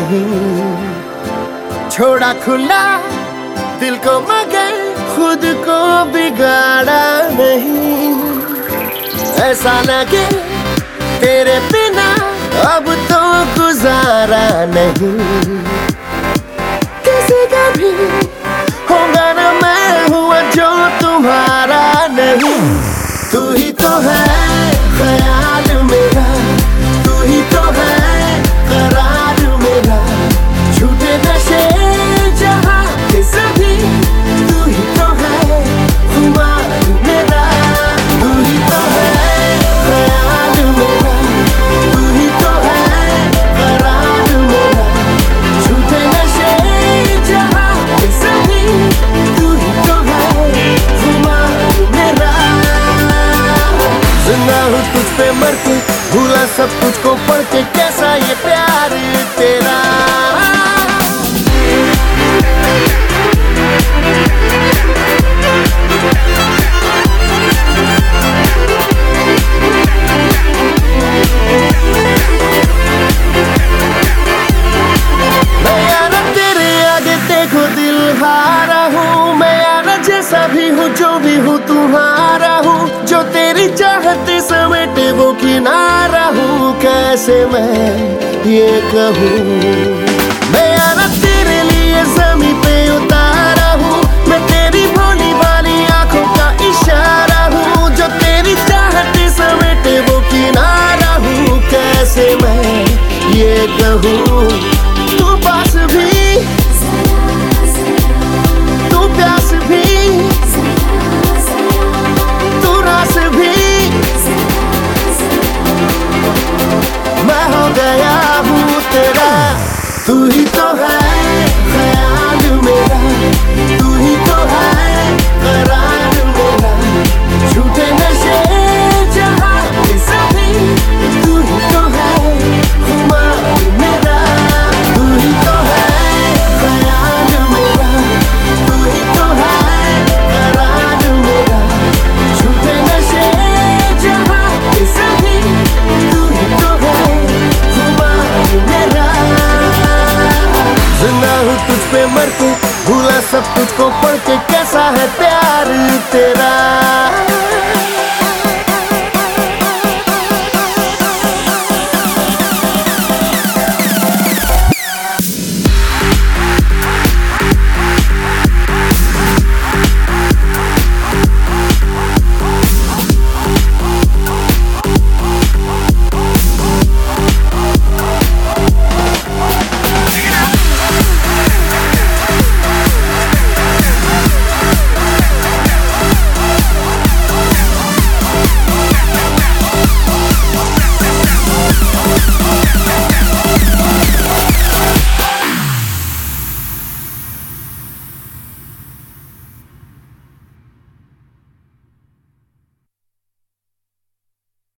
नहीं, छोड़ा खुला दिल को मगर खुद को बिगाड़ा नहीं। ऐसा लगे तेरे बिना अब तो गुजारा नहीं, किसी का भी होगा ना मैं हुआ जो तुम्हारा नहीं। तू ही तो है ख्याल मेरा, तू ही तो है करार मेरा, झूठे नशे जहाँ के सभी, तू ही तो है खुमार मेरा। तू ही तो है ख्याल मेरा, तू ही तो है करार मेरा, झूठे नशे जहाँ के सभी, तू ही तो है खुमार मेरा। जिंदा हूँ तुझ पे मर के, भूला सब कुछ को पढ़ के, कैसा ये प्यार तेरा। मैं यारा तेरे आगे देखो दिल हारा हूँ, मैं यारा जैसा भी हूँ जो भी हूँ तुम्हारा हूँ, जो तेरी चाहते समेटे वो किनारा हूँ, कैसे मैं ये कहूँ। मैं यारा तेरे लिए ज़मीं पे उतारा हूँ, मैं तेरी भोली भाली आंखों का इशारा हूँ, जो तेरी चाहते समेटे वो किनारा हूँ, कैसे मैं ये कहूँ। तू पास भी, तू प्यास भी, तू रास भी, मैं हो गया हूँ तेरा। तू ही तो है ख्याल मेरा, तू ही तो है करार मेरा, झूठे नशे जहाँ के सभी, तू ही तो है खुमार मेरा। तू ही तो है ख्याल मेरा, तू ही तो है करार मेरा, झूठे नशे जहाँ के सभी, तू ही तो है खुमार मेरा। जिंदा हूँ तुझ पे मर के, भूला सब कुछ को पढ़ के, कैसा है प्यार तेरा।